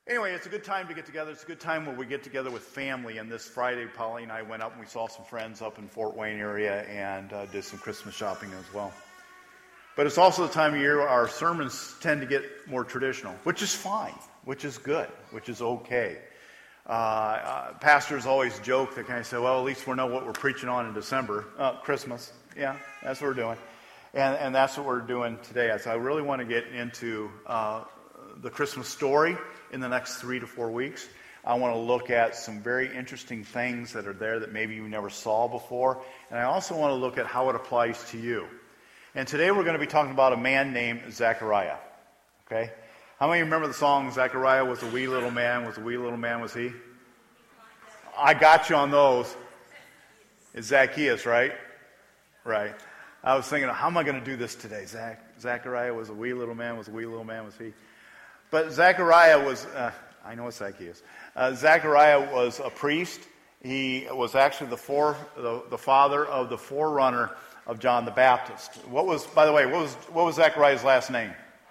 Anyway, it's a good time to get together. It's a good time where we get together with family. And this Friday, Polly and I went up and we saw some friends up in Fort Wayne area and did some Christmas shopping as well. But it's also the time of year our sermons tend to get more traditional, which is fine, which is good, which is okay. Pastors always joke, they kind of say, well, at least we know what we're preaching on in December. Christmas. Yeah, that's what we're doing. And that's what we're doing today. So I really want to get into the Christmas story in the next 3 to 4 weeks. I want to look at some very interesting things that are there that maybe you never saw before. And I also want to look at how it applies to you. And today we're going to be talking about a man named Zechariah. Okay? How many remember the song, Zechariah was a wee little man, was a wee little man, was he? I got you on those. It's Zacchaeus, right? Right. I was thinking, how am I going to do this today? Zechariah was a wee little man, was a wee little man, was he? But Zechariah was, I know it's Zacchaeus. Zechariah was a priest. He was actually the father of the forerunner of John the Baptist. What was Zechariah's last name?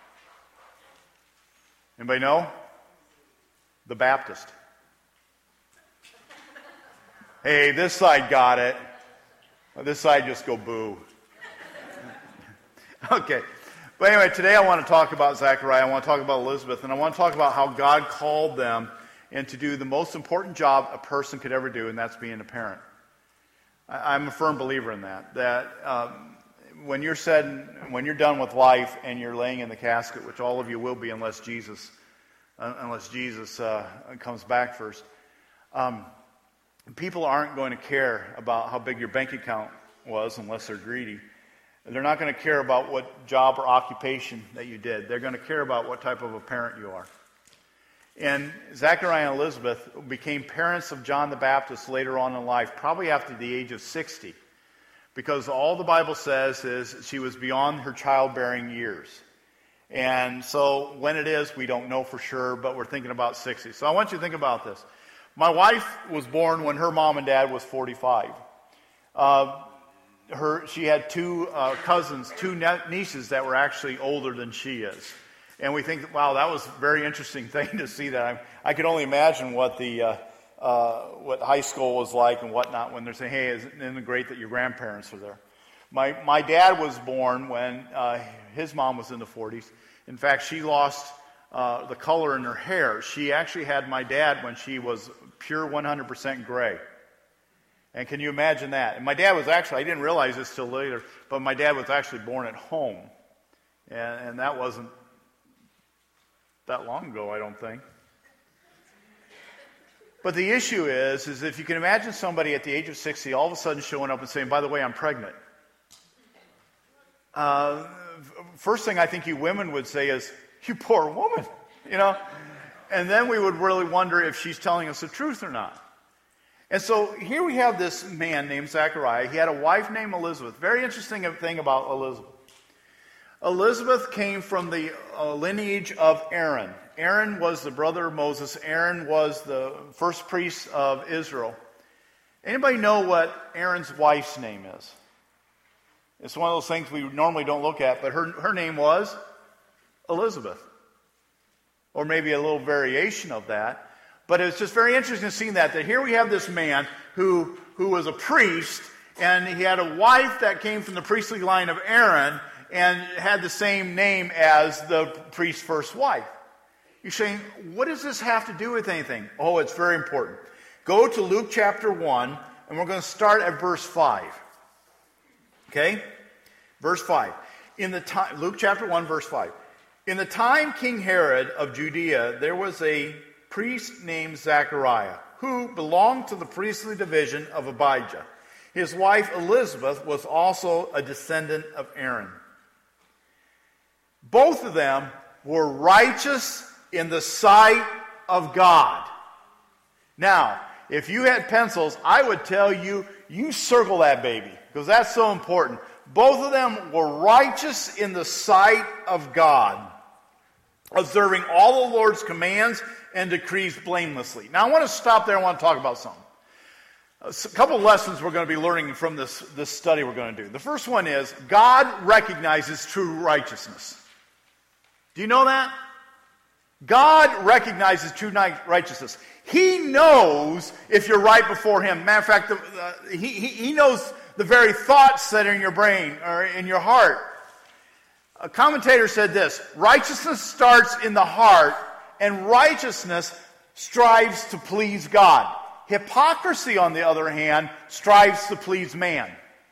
Anybody know? The Baptist. Hey, this side got it. This side just go boo. Okay. But anyway, today I want to talk about Zechariah. I want to talk about Elizabeth. And I want to talk about how God called them and to do the most important job a person could ever do, and that's being a parent. I'm a firm believer in that. That when you're done with life and you're laying in the casket, which all of you will be unless Jesus comes back first, people aren't going to care about how big your bank account was unless they're greedy. They're not going to care about what job or occupation that you did. They're going to care about what type of a parent you are. And Zechariah and Elizabeth became parents of John the Baptist later on in life, probably after the age of 60. Because all the Bible says is she was beyond her childbearing years. And so when it is, we don't know for sure, but we're thinking about 60. So I want you to think about this. My wife was born when her mom and dad was 45. She had two cousins, two nieces that were actually older than she is. And we think, wow, that was a very interesting thing to see that. I could only imagine what what high school was like and whatnot when they're saying, hey, isn't it great that your grandparents were there? My dad was born when his mom was in the 40s. In fact, she lost the color in her hair. She actually had my dad when she was pure 100% gray. And can you imagine that? And my dad was actually, I didn't realize this till later, but my dad was actually born at home. And that wasn't that long ago, I don't think. But the issue is if you can imagine somebody at the age of 60 all of a sudden showing up and saying, by the way, I'm pregnant. First thing I think you women would say is, you poor woman, And then we would really wonder if she's telling us the truth or not. And so here we have this man named Zechariah. He had a wife named Elizabeth. Very interesting thing about Elizabeth. Elizabeth came from the lineage of Aaron. Aaron was the brother of Moses. Aaron was the first priest of Israel. Anybody know what Aaron's wife's name is? It's one of those things we normally don't look at, but her name was Elizabeth. Or maybe a little variation of that. But it's just very interesting to see that here we have this man who was a priest, and he had a wife that came from the priestly line of Aaron and had the same name as the priest's first wife. You're saying, what does this have to do with anything? Oh, it's very important. Go to Luke chapter 1, and we're going to start at verse 5. Okay? Verse 5. Luke chapter 1, verse 5. In the time King Herod of Judea, there was a priest named Zechariah, who belonged to the priestly division of Abijah. His wife Elizabeth was also a descendant of Aaron. Both of them were righteous in the sight of God. Now, if you had pencils, I would tell you, you circle that baby, because that's so important. Both of them were righteous in the sight of God, observing all the Lord's commands and decrees blamelessly. Now, I want to stop there. I want to talk about something. A couple of lessons we're going to be learning from this study we're going to do. The first one is God recognizes true righteousness. Do you know that? God recognizes true righteousness. He knows if you're right before Him. Matter of fact, He knows the very thoughts that are in your brain or in your heart. A commentator said this: righteousness starts in the heart, and righteousness strives to please God. Hypocrisy, on the other hand, strives to please man.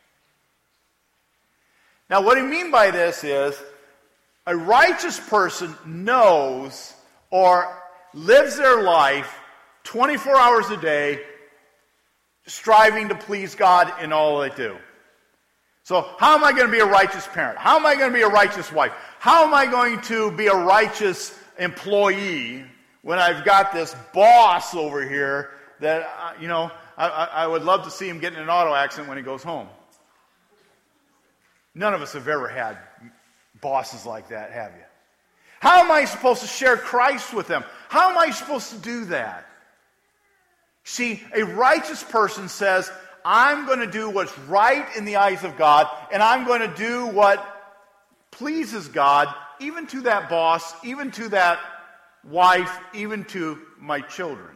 Now, what I mean by this is, a righteous person knows or lives their life 24 hours a day striving to please God in all they do. So how am I going to be a righteous parent? How am I going to be a righteous wife? How am I going to be a righteous employee when I've got this boss over here that, I would love to see him get in an auto accident when he goes home. None of us have ever had bosses like that, have you? How am I supposed to share Christ with them? How am I supposed to do that? See, a righteous person says, I'm going to do what's right in the eyes of God, and I'm going to do what pleases God, even to that boss, even to that wife, even to my children.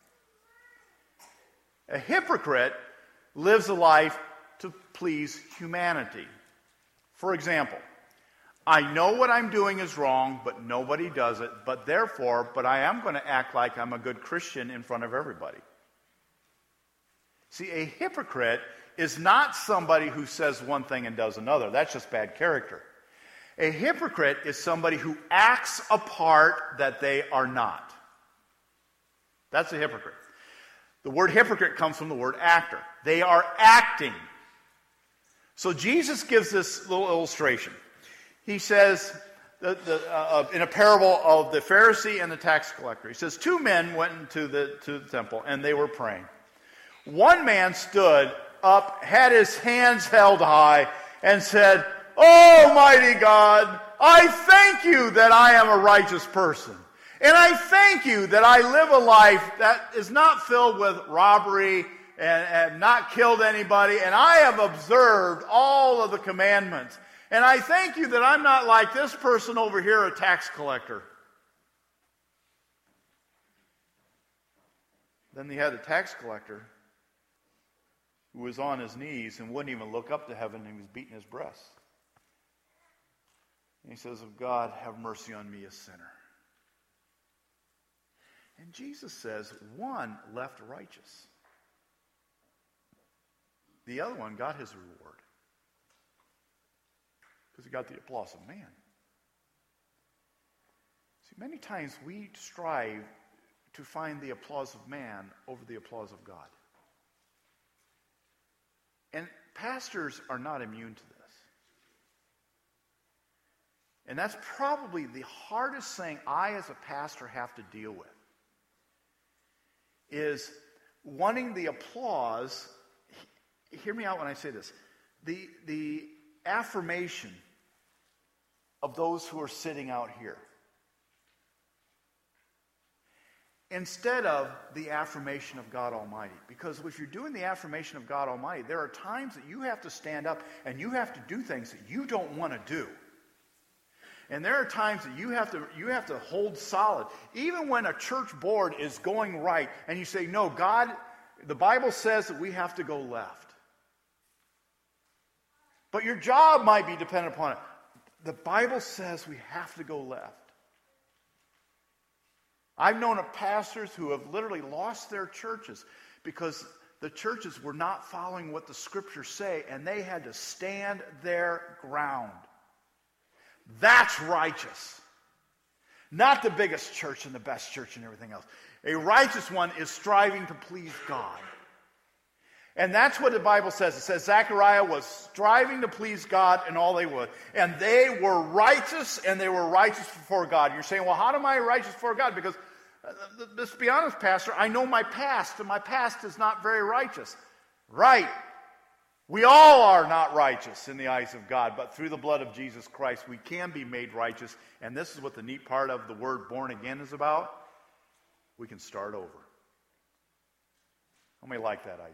A hypocrite lives a life to please humanity. For example, I know what I'm doing is wrong, but nobody does it, but I am going to act like I'm a good Christian in front of everybody. See, a hypocrite is not somebody who says one thing and does another. That's just bad character. A hypocrite is somebody who acts a part that they are not. That's a hypocrite. The word hypocrite comes from the word actor. They are acting. So Jesus gives this little illustration. He says, in a parable of the Pharisee and the tax collector, he says, 2 men went into the temple and they were praying. One man stood up, had his hands held high, and said, Almighty God, I thank you that I am a righteous person. And I thank you that I live a life that is not filled with robbery and have not killed anybody, and I have observed all of the commandments. And I thank you that I'm not like this person over here, a tax collector. Then he had a tax collector who was on his knees and wouldn't even look up to heaven, and he was beating his breast. And he says, "Oh God, have mercy on me, a sinner." And Jesus says, one left righteous. The other one got his reward. Because he got the applause of man. See, many times we strive to find the applause of man over the applause of God. And pastors are not immune to this. And that's probably the hardest thing I as a pastor have to deal with, is wanting the applause. Hear me out when I say this. The affirmation of those who are sitting out here, instead of the affirmation of God Almighty. Because if you're doing the affirmation of God Almighty, there are times that you have to stand up and you have to do things that you don't want to do. And there are times that you have to hold solid. Even when a church board is going right and you say, no, God, the Bible says that we have to go left. But your job might be dependent upon it. The Bible says we have to go left. I've known of pastors who have literally lost their churches because the churches were not following what the scriptures say, and they had to stand their ground. That's righteous. Not the biggest church and the best church and everything else. A righteous one is striving to please God. And that's what the Bible says. It says Zechariah was striving to please God in all they would. And they were righteous, and they were righteous before God. You're saying, well, how am I righteous before God? Because, let's be honest, Pastor, I know my past, and my past is not very righteous. Right. We all are not righteous in the eyes of God, but through the blood of Jesus Christ, we can be made righteous. And this is what the neat part of the word born again is about. We can start over. How many like that idea?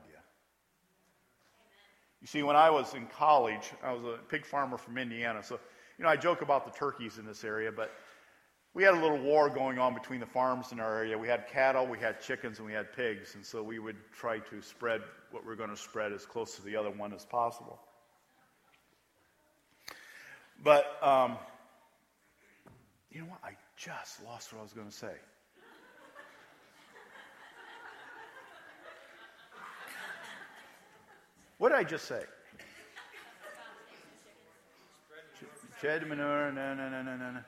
You see, when I was in college, I was a pig farmer from Indiana. So, I joke about the turkeys in this area, but we had a little war going on between the farms in our area. We had cattle, we had chickens, and we had pigs. And so we would try to spread what we're going to spread as close to the other one as possible. But, you know what? I just lost what I was going to say. What did I just say? Shed manure, no.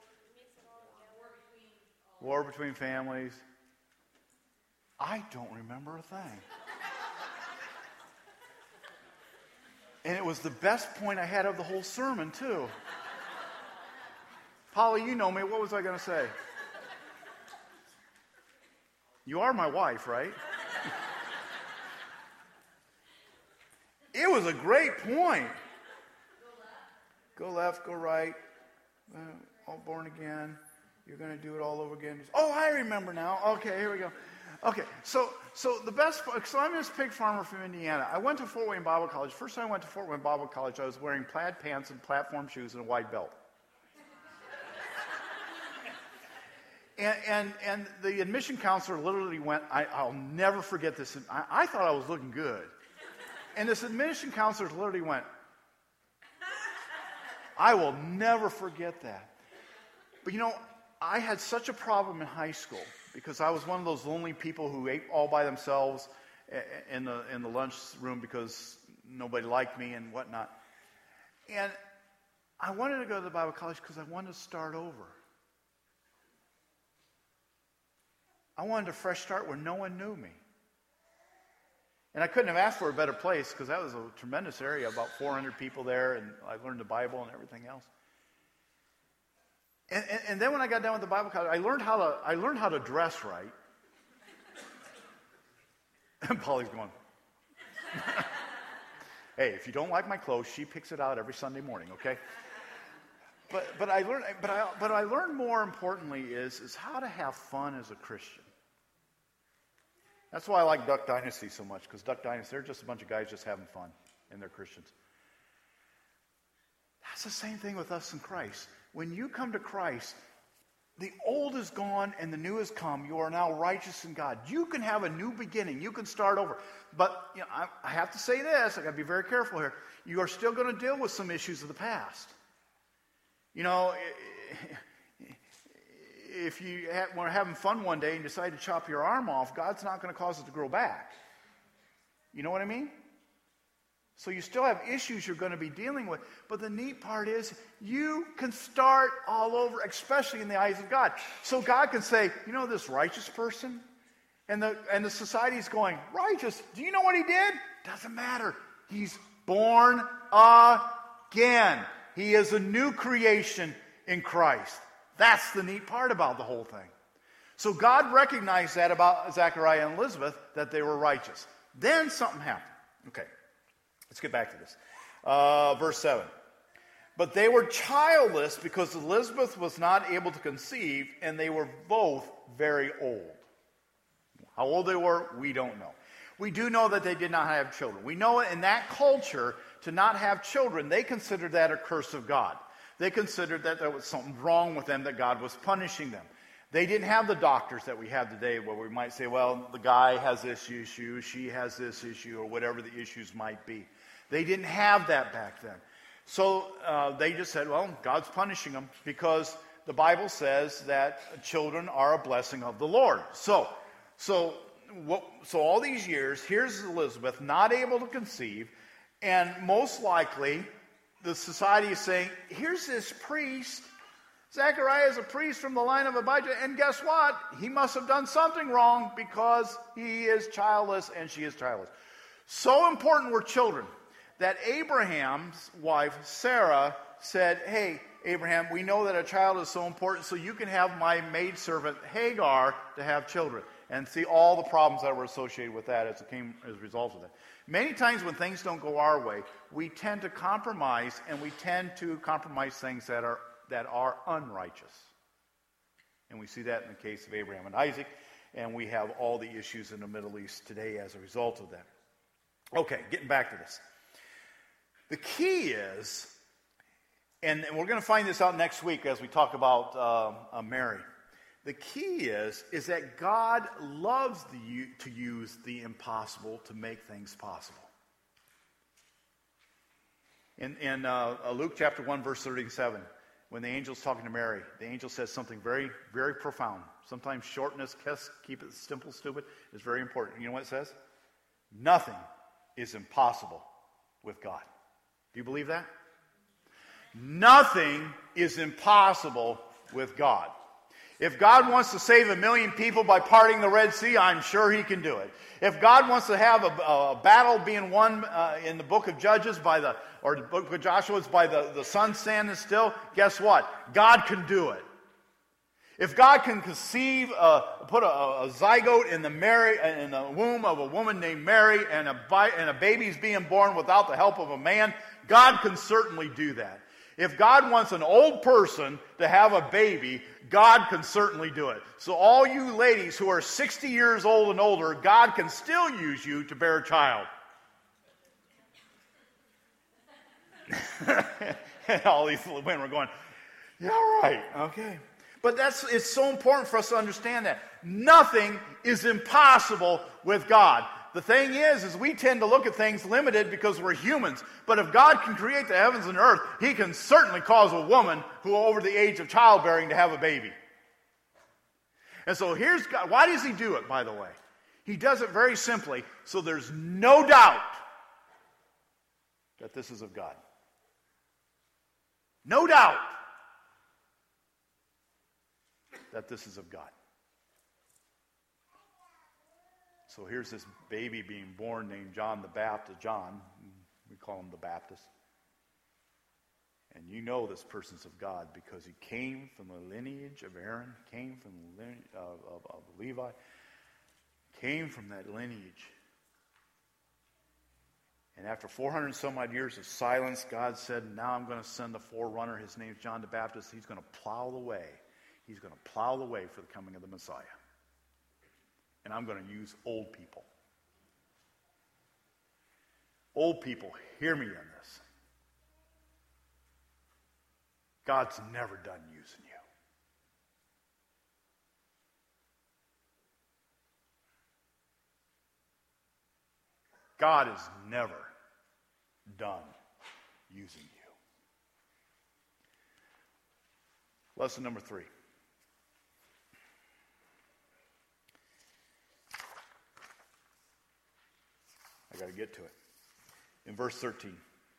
War between families. I don't remember a thing. And it was the best point I had of the whole sermon, too. Polly, you know me. What was I going to say? You are my wife, right? It was a great point. Go left, go right. All born again. You're going to do it all over again. Oh, I remember now. Okay, here we go. Okay, so the best. So I'm this pig farmer from Indiana. I went to Fort Wayne Bible College. First time I went to Fort Wayne Bible College, I was wearing plaid pants and platform shoes and a wide belt. And the admission counselor literally went. I'll never forget this. I thought I was looking good, and this admission counselor literally went. I will never forget that. But you know, I had such a problem in high school because I was one of those lonely people who ate all by themselves in the lunch room because nobody liked me and whatnot. And I wanted to go to the Bible college because I wanted to start over. I wanted a fresh start where no one knew me. And I couldn't have asked for a better place because that was a tremendous area, about 400 people there, and I learned the Bible and everything else. And then when I got done with the Bible college, I learned how to dress right. And Polly's going, hey, if you don't like my clothes, she picks it out every Sunday morning, okay? But I learned more importantly is how to have fun as a Christian. That's why I like Duck Dynasty so much, because Duck Dynasty, they're just a bunch of guys just having fun, and they're Christians. That's the same thing with us in Christ. When you come to Christ, the old is gone and the new has come. You are now righteous in God. You can have a new beginning. You can start over. But you know, I have to say this. I got to be very careful here. You are still going to deal with some issues of the past. You know, if you were having fun one day and decide to chop your arm off, God's not going to cause it to grow back. You know what I mean? So you still have issues you're going to be dealing with. But the neat part is you can start all over, especially in the eyes of God. So God can say, you know this righteous person? And the society's going, righteous? Do you know what he did? Doesn't matter. He's born again. He is a new creation in Christ. That's the neat part about the whole thing. So God recognized that about Zechariah and Elizabeth, that they were righteous. Then something happened. Okay. Let's get back to this. Verse 7. But they were childless because Elizabeth was not able to conceive, and they were both very old. How old they were, we don't know. We do know that they did not have children. We know in that culture, to not have children, they considered that a curse of God. They considered that there was something wrong with them, that God was punishing them. They didn't have the doctors that we have today where we might say, well, the guy has this issue, she has this issue, or whatever the issues might be. They didn't have that back then. So they just said, well, God's punishing them because the Bible says that children are a blessing of the Lord. So all these years, here's Elizabeth not able to conceive, and most likely the society is saying, here's this priest. Zechariah is a priest from the line of Abijah, and guess what? He must have done something wrong because he is childless and she is childless. So important were children that Abraham's wife, Sarah, said, hey, Abraham, we know that a child is so important, so you can have my maidservant Hagar to have children. And see all the problems that were associated with that as a result of that. Many times when things don't go our way, we tend to compromise, and we tend to compromise things that are unrighteous. And we see that in the case of Abraham and Isaac, and we have all the issues in the Middle East today as a result of that. Okay, getting back to this. The key is And we're going to find this out next week as we talk about Mary. The key is that God loves to use the impossible to make things possible. In Luke chapter 1, verse 37, when the angel's talking to Mary, the angel says something very, very profound. Sometimes shortness, keep it simple, stupid, is very important. You know what it says? Nothing is impossible with God. Do you believe that? Nothing is impossible with God. If God wants to save 1 million people by parting the Red Sea, I'm sure he can do it. If God wants to have a battle being won in the book of Judges or the book of Joshua by the sun standing still, guess what? God can do it. If God can put a zygote in the womb of a woman named Mary and a baby's being born without the help of a man, God can certainly do that. If God wants an old person to have a baby, God can certainly do it. So all you ladies who are 60 years old and older, God can still use you to bear a child. And all these women were going, yeah, right, okay. But it's so important for us to understand that. Nothing is impossible with God. The thing is we tend to look at things limited because we're humans. But if God can create the heavens and earth, he can certainly cause a woman who is over the age of childbearing to have a baby. And so here's God. Why does he do it, by the way? He does it very simply so there's no doubt that this is of God. No doubt that this is of God. So here's this baby being born named John the Baptist. John, we call him the Baptist. And you know this person's of God because he came from the lineage of Aaron, came from the lineage of Levi, came from that lineage. And after 400 and some odd years of silence, God said, now I'm going to send the forerunner. His name's John the Baptist. He's going to plow the way. He's going to plow the way for the coming of the Messiah. And I'm going to use old people. Old people, hear me in this. God's never done using you. God is never done using you. Lesson number 3. I got to get to it. In verse 13.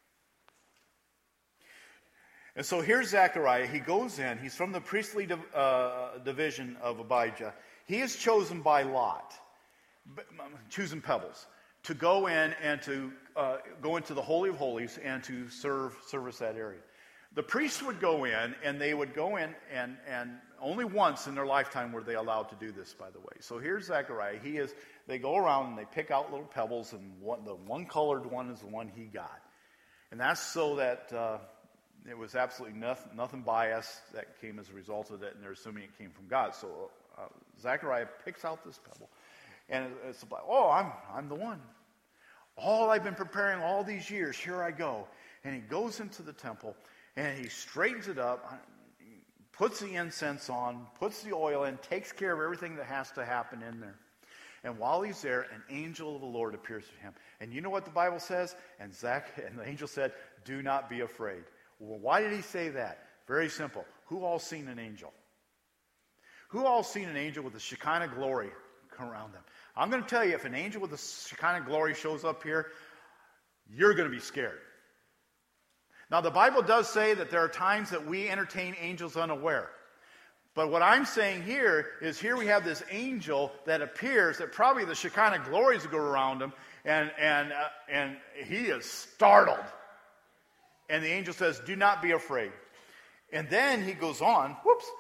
And so here's Zechariah. He goes in. He's from the priestly division of Abijah. He is chosen by Lot, choosing pebbles, to go in and to go into the Holy of Holies and to service that area. The priests would go in, and they would go in, and only once in their lifetime were they allowed to do this, by the way. So here's Zechariah. They go around and they pick out little pebbles, and the one colored one is the one he got. And that's so that it was absolutely nothing biased that came as a result of it, and they're assuming it came from God. So Zechariah picks out this pebble, and it's like, oh, I'm the one. All I've been preparing all these years, here I go. And he goes into the temple, and he straightens it up, puts the incense on, puts the oil in, takes care of everything that has to happen in there. And while he's there, an angel of the Lord appears to him. And you know what the Bible says? And the angel said, do not be afraid. Well, why did he say that? Very simple. Who all seen an angel? Who all seen an angel with the Shekinah glory come around them? I'm going to tell you, if an angel with the Shekinah glory shows up here, you're going to be scared. Now, the Bible does say that there are times that we entertain angels unaware. But what I'm saying here is here we have this angel that appears, that probably the Shekinah glories go around him, and he is startled. And the angel says, do not be afraid. And then he goes on,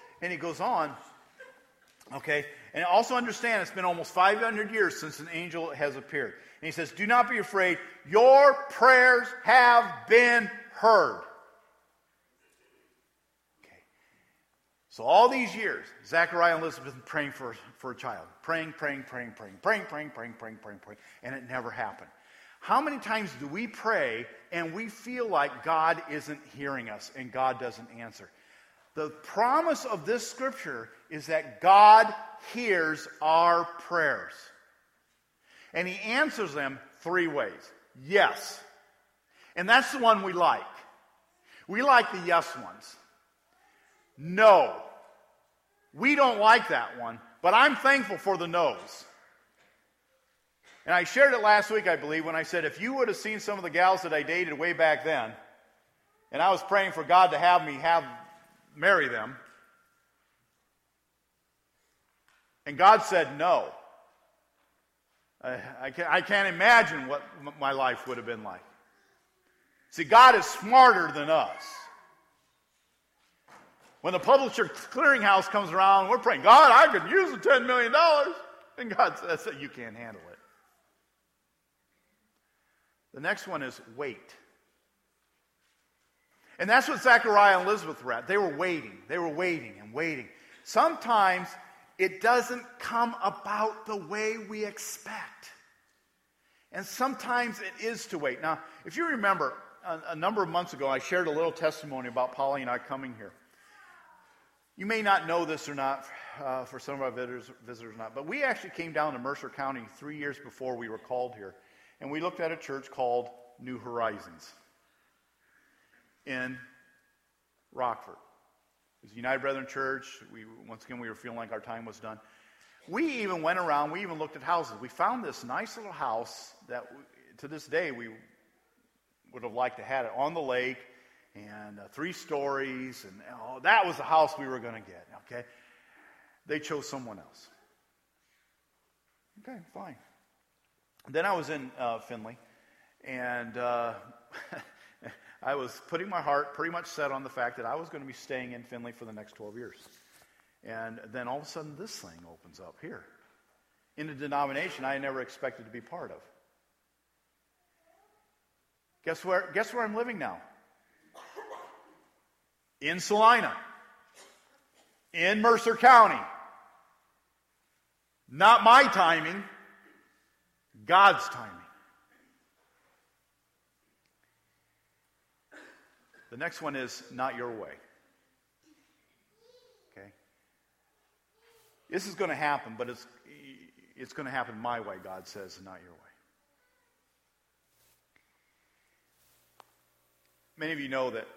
okay? And also understand it's been almost 500 years since an angel has appeared. And he says, do not be afraid. Your prayers have been heard. Okay. So all these years, Zechariah and Elizabeth have been praying for a child. Praying. And it never happened. How many times do we pray and we feel like God isn't hearing us and God doesn't answer? The promise of this scripture is that God hears our prayers. And he answers them 3 ways. Yes. And that's the one we like. We like the yes ones. No. We don't like that one, but I'm thankful for the no's. And I shared it last week, I believe, when I said, if you would have seen some of the gals that I dated way back then, and I was praying for God to have me marry them, and God said no, I can't imagine what my life would have been like. See, God is smarter than us. When the Publisher Clearinghouse comes around, we're praying, God, I could use the $10 million. And God says that you can't handle it. The next one is wait. And that's what Zechariah and Elizabeth were at. They were waiting. They were waiting and waiting. Sometimes it doesn't come about the way we expect. And sometimes it is to wait. Now, if you remember, a number of months ago, I shared a little testimony about Polly and I coming here. You may not know this or not, for some of our visitors or not, but we actually came down to Mercer County 3 years before we were called here. And we looked at a church called New Horizons in Rockford. It was a United Brethren Church. Once again, we were feeling like our time was done. We even went around, we even looked at houses. We found this nice little house that to this day we would have liked to have it on the lake, and 3 stories, and that was the house we were going to get, okay? They chose someone else. Okay, fine. Then I was in Findlay, and I was putting my heart pretty much set on the fact that I was going to be staying in Findlay for the next 12 years. And then all of a sudden this thing opens up here in a denomination I never expected to be part of. Guess where I'm living now? In Salina. In Mercer County. Not my timing, God's timing. The next one is not your way. Okay? This is going to happen, but it's going to happen my way, God says, and not your way. Many of you know that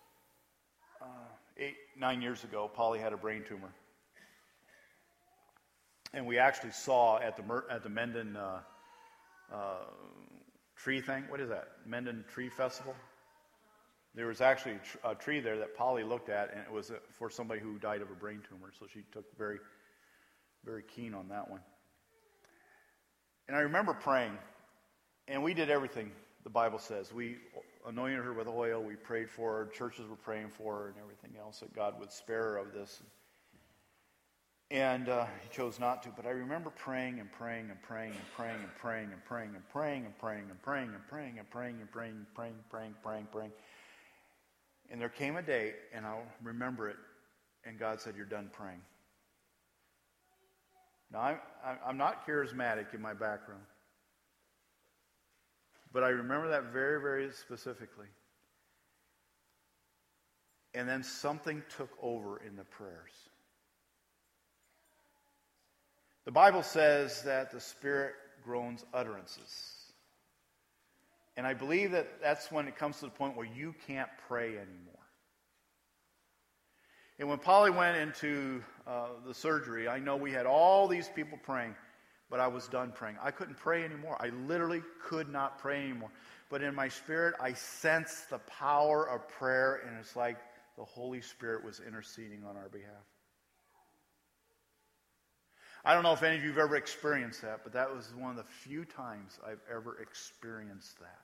8-9 years ago, Polly had a brain tumor. And we actually saw at the Menden tree thing. What is that? Menden Tree Festival? There was actually a tree there that Polly looked at, and it was for somebody who died of a brain tumor. So she took very, very keen on that one. And I remember praying, and we did everything the Bible says. We anointed her with oil. We prayed for her. Churches were praying for her and everything else, that God would spare her of this. And he chose not to. But I remember praying and praying and praying and praying and praying and praying and praying and praying and praying and praying and praying and praying and praying. And there came a day, and I'll remember it, and God said, "You're done praying." Now, I'm not charismatic in my background. But I remember that very, very specifically. And then something took over in the prayers. The Bible says that the Spirit groans utterances. And I believe that that's when it comes to the point where you can't pray anymore. And when Polly went into the surgery, I know we had all these people praying, but I was done praying. I couldn't pray anymore. I literally could not pray anymore. But in my spirit, I sensed the power of prayer, and it's like the Holy Spirit was interceding on our behalf. I don't know if any of you have ever experienced that, but that was one of the few times I've ever experienced that.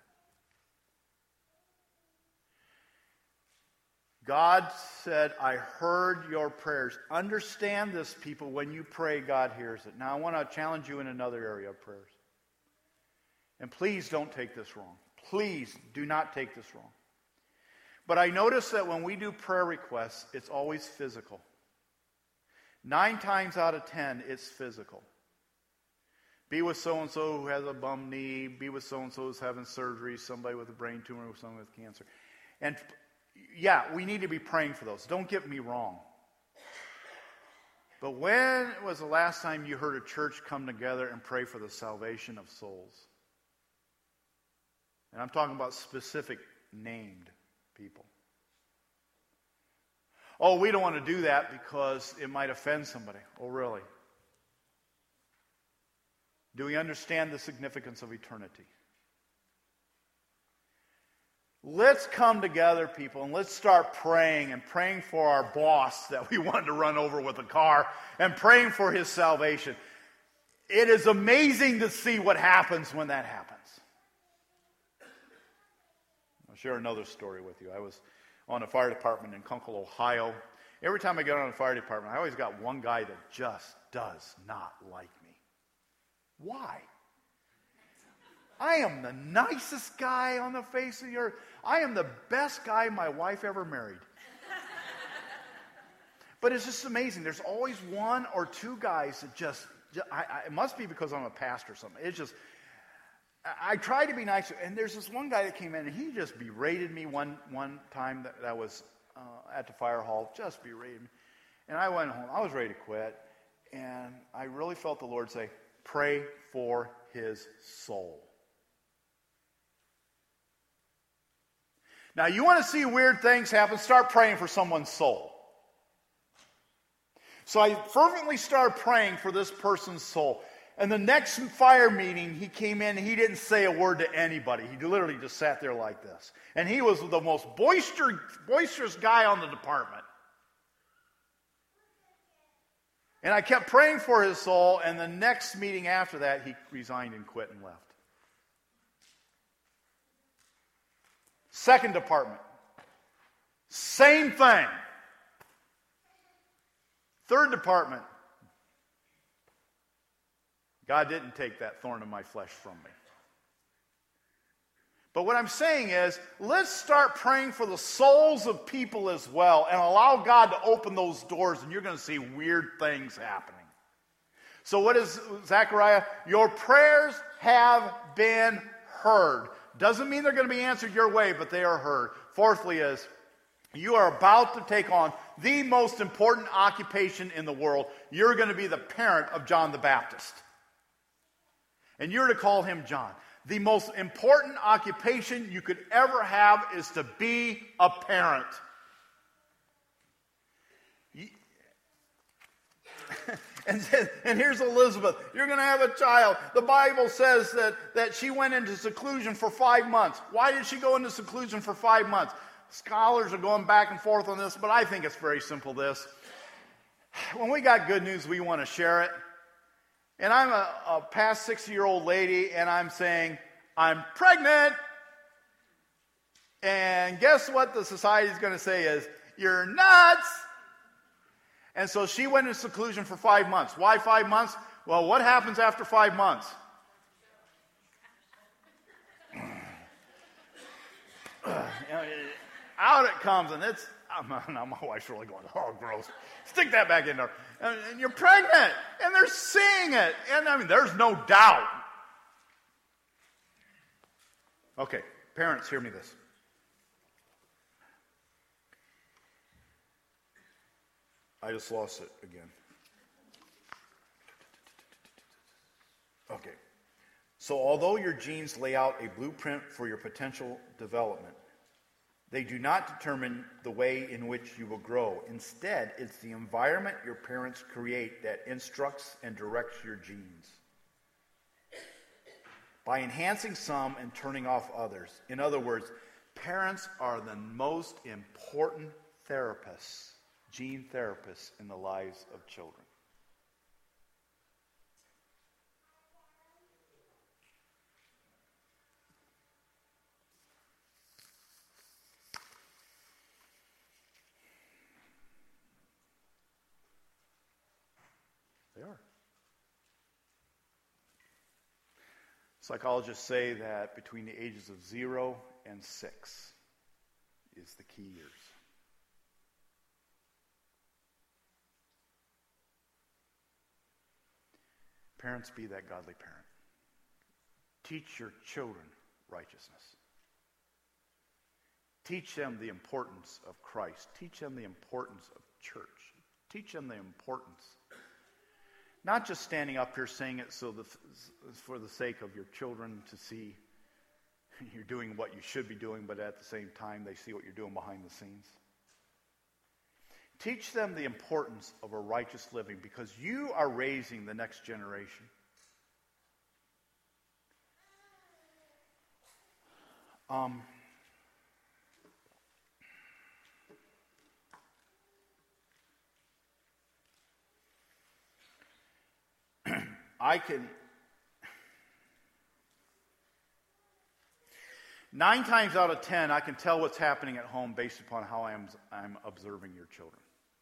God said, "I heard your prayers." Understand this, people. When you pray, God hears it. Now, I want to challenge you in another area of prayers. And please don't take this wrong. Please do not take this wrong. But I notice that when we do prayer requests, it's always physical. 9 times out of 10, it's physical. Be with so-and-so who has a bum knee. Be with so-and-so who's having surgery. Somebody with a brain tumor, someone with cancer. And yeah, we need to be praying for those. Don't get me wrong. But when was the last time you heard a church come together and pray for the salvation of souls? And I'm talking about specific named people. Oh, we don't want to do that because it might offend somebody. Oh, really? Do we understand the significance of eternity? Let's come together, people, and let's start praying and praying for our boss that we wanted to run over with a car and praying for his salvation. It is amazing to see what happens when that happens. I'll share another story with you. I was on a fire department in Kunkel, Ohio. Every time I get on a fire department, I always got one guy that just does not like me. Why? I am the nicest guy on the face of the earth. I am the best guy my wife ever married. But it's just amazing. There's always one or two guys that just it must be because I'm a pastor or something. It's just, I try to be nice. And there's this one guy that came in, and he just berated me one time that I was at the fire hall. Just berated me. And I went home. I was ready to quit. And I really felt the Lord say, pray for his soul. Now, you want to see weird things happen? Start praying for someone's soul. So I fervently started praying for this person's soul. And the next fire meeting, he came in and he didn't say a word to anybody. He literally just sat there like this. And he was the most boisterous guy on the department. And I kept praying for his soul, and the next meeting after that, he resigned and quit and left. Second department, same thing. Third department, God didn't take that thorn in my flesh from me. But what I'm saying is, let's start praying for the souls of people as well and allow God to open those doors, and you're going to see weird things happening. So what is Zechariah? Your prayers have been heard. Doesn't mean they're going to be answered your way, but they are heard. Fourthly is, you are about to take on the most important occupation in the world. You're going to be the parent of John the Baptist. And you're to call him John. The most important occupation you could ever have is to be a parent. And here's Elizabeth. You're going to have a child. The Bible says that she went into seclusion for 5 months. Why did she go into seclusion for 5 months? Scholars are going back and forth on this, but I think it's very simple this. When we got good news, we want to share it. And I'm a past 60-year-old lady, and I'm saying, I'm pregnant. And guess what the society is going to say is, you're nuts. And so she went into seclusion for 5 months. Why 5 months? Well, what happens after 5 months? Out it comes, and it's, now my wife's really going, oh, gross. Stick that back in there. And you're pregnant, and they're seeing it. And I mean, there's no doubt. Okay, parents, hear me this. I just lost it again. Okay. So although your genes lay out a blueprint for your potential development, they do not determine the way in which you will grow. Instead, it's the environment your parents create that instructs and directs your genes. By enhancing some and turning off others. In other words, parents are the most important therapists, gene therapists in the lives of children. They are. Psychologists say that between the ages of 0 and 6 is the key years. Parents, be that godly parent. Teach your children righteousness. Teach them the importance of Christ. Teach them the importance of church. Teach them the importance. Not just standing up here saying it for the sake of your children to see you're doing what you should be doing, but at the same time they see what you're doing behind the scenes. Teach them the importance of a righteous living because you are raising the next generation. I can 9 times out of 10, I can tell what's happening at home based upon how I'm observing your children.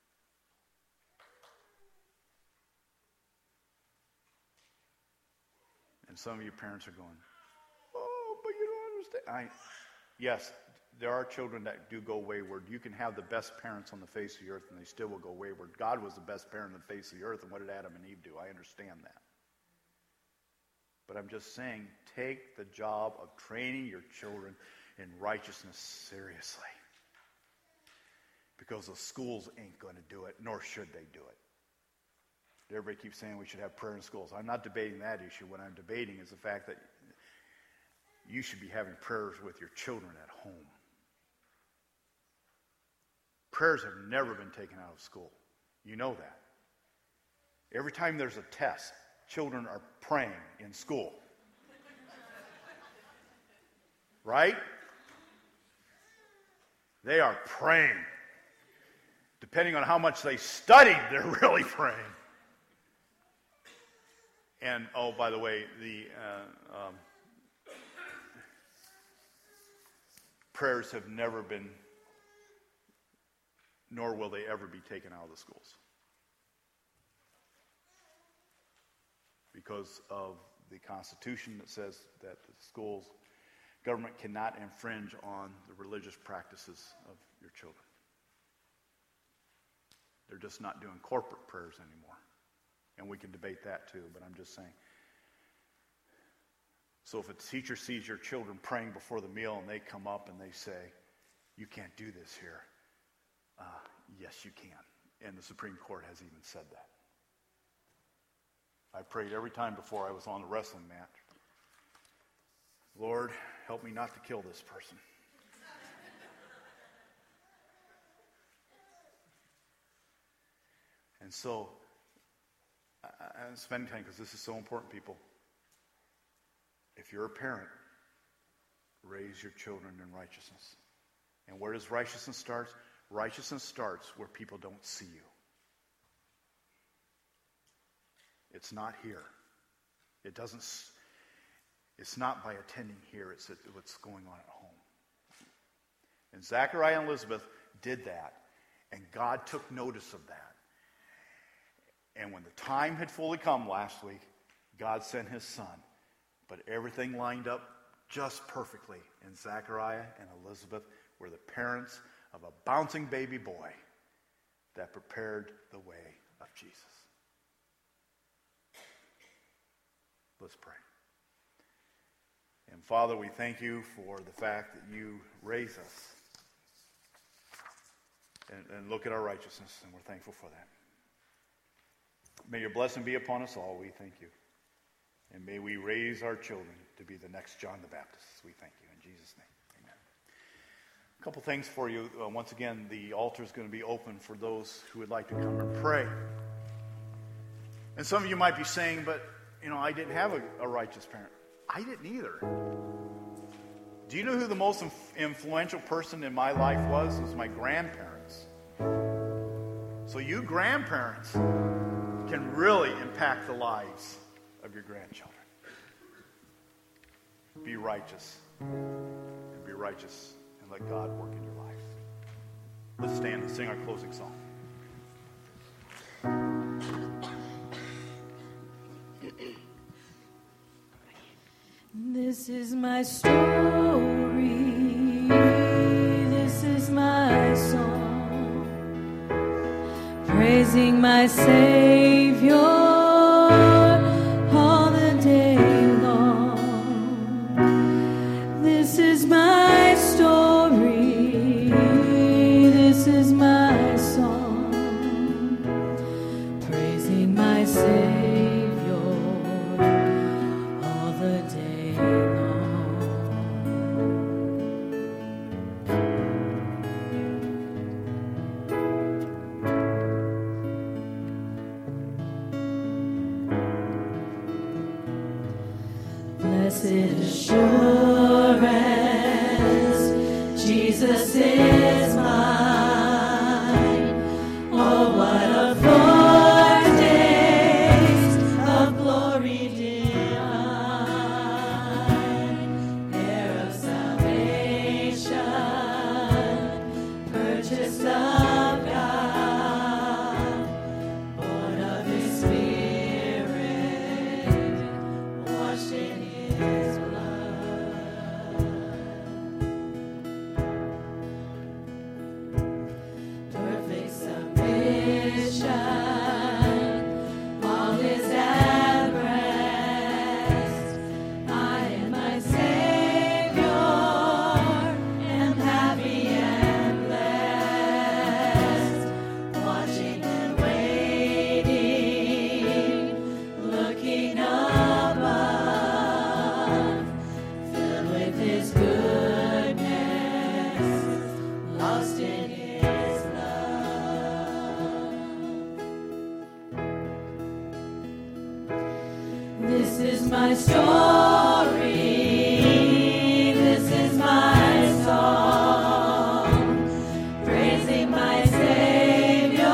And some of you parents are going, oh, but you don't understand. Yes, there are children that do go wayward. You can have the best parents on the face of the earth and they still will go wayward. God was the best parent on the face of the earth, and what did Adam and Eve do? I understand that. But I'm just saying, take the job of training your children in righteousness seriously. Because the schools ain't going to do it, nor should they do it. Everybody keeps saying we should have prayer in schools. I'm not debating that issue. What I'm debating is the fact that you should be having prayers with your children at home. Prayers have never been taken out of school. You know that. Every time there's a test, children are praying in school. Right? They are praying. Depending on how much they studied, they're really praying. And, oh, by the way, the prayers have never been, nor will they ever be taken out of the schools. Because of the Constitution that says that the schools, government cannot infringe on the religious practices of your children. They're just not doing corporate prayers anymore. And we can debate that too, but I'm just saying. So if a teacher sees your children praying before the meal and they come up and they say, you can't do this here. Yes, you can. And the Supreme Court has even said that. I prayed every time before I was on the wrestling mat. Lord, help me not to kill this person. And so, I'm spending time because this is so important, people. If you're a parent, raise your children in righteousness. And where does righteousness start? Righteousness starts where people don't see you. It's not here. It's not by attending here. It's what's going on at home. And Zachariah and Elizabeth did that. And God took notice of that. And when the time had fully come last week, God sent his son. But everything lined up just perfectly. And Zachariah and Elizabeth were the parents of a bouncing baby boy that prepared the way of Jesus. Let's pray. And Father, we thank you for the fact that you raise us and look at our righteousness, and we're thankful for that. May your blessing be upon us all, we thank you. And may we raise our children to be the next John the Baptist. We thank you in Jesus' name. Amen. A couple things for you. Once again, the altar is going to be open for those who would like to come and pray. And some of you might be saying, but, I didn't have a righteous parent. I didn't either. Do you know who the most influential person in my life was? It was my grandparents. So you grandparents can really impact the lives of your grandchildren. Be righteous. And be righteous and let God work in your life. Let's stand and sing our closing song. This is my story, this is my song, praising my Savior Savior all the day long. Blessed assurance, Jesus is mine. Oh, what a foretaste of glory divine, heir of salvation, purchased of God, born of His Spirit, washed in His blood. Perfect submission, all is at rest. I and my Savior am happy and blessed, watching and waiting, looking above, filled with His goodness, lost in His love. This is my story, this is my song, praising my Savior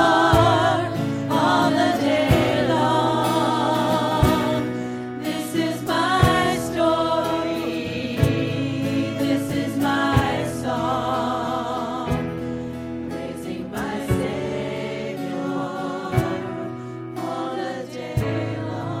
all the day long. This is my story, this is my song, praising my Savior all the day long.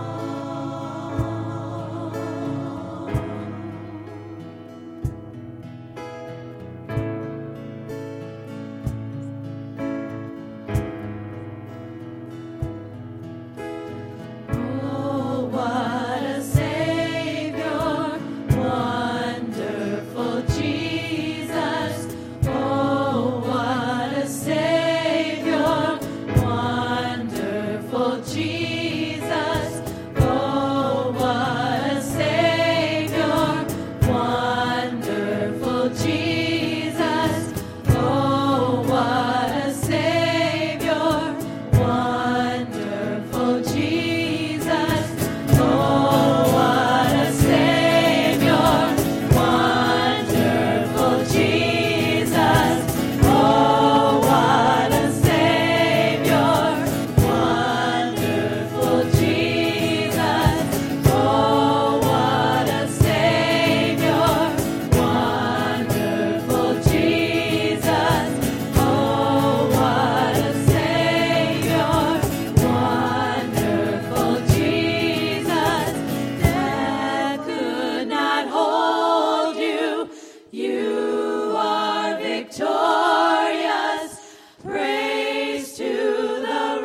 Oh, what a Savior, wonderful Jesus. Oh, what a Savior, wonderful Jesus. Oh, what a Savior, wonderful Jesus. Oh, what a Savior, wonderful Jesus. Oh, what a Savior, wonderful Jesus. Oh, what a Savior, wonderful Jesus. Oh, what a Savior, wonderful Jesus. Oh, what a Savior, wonderful Jesus. Death could not hold you. You are victorious. Praise to the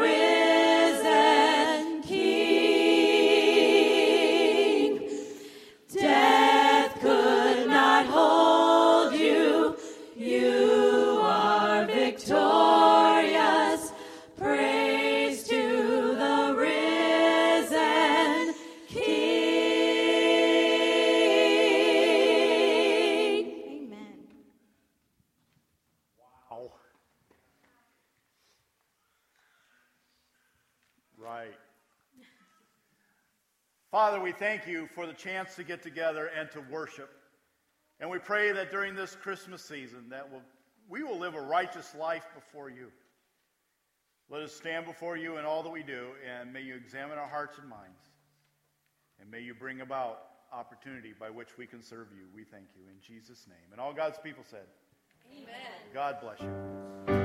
risen King. Death could not hold you. You are victorious. Praise to the risen King. Amen. Wow. Right. Father, we thank you for the chance to get together and to worship. And we pray that during this Christmas season that we will live a righteous life before you. Let us stand before you in all that we do, and may you examine our hearts and minds. And may you bring about opportunity by which we can serve you. We thank you in Jesus' name. And all God's people said, Amen. God bless you.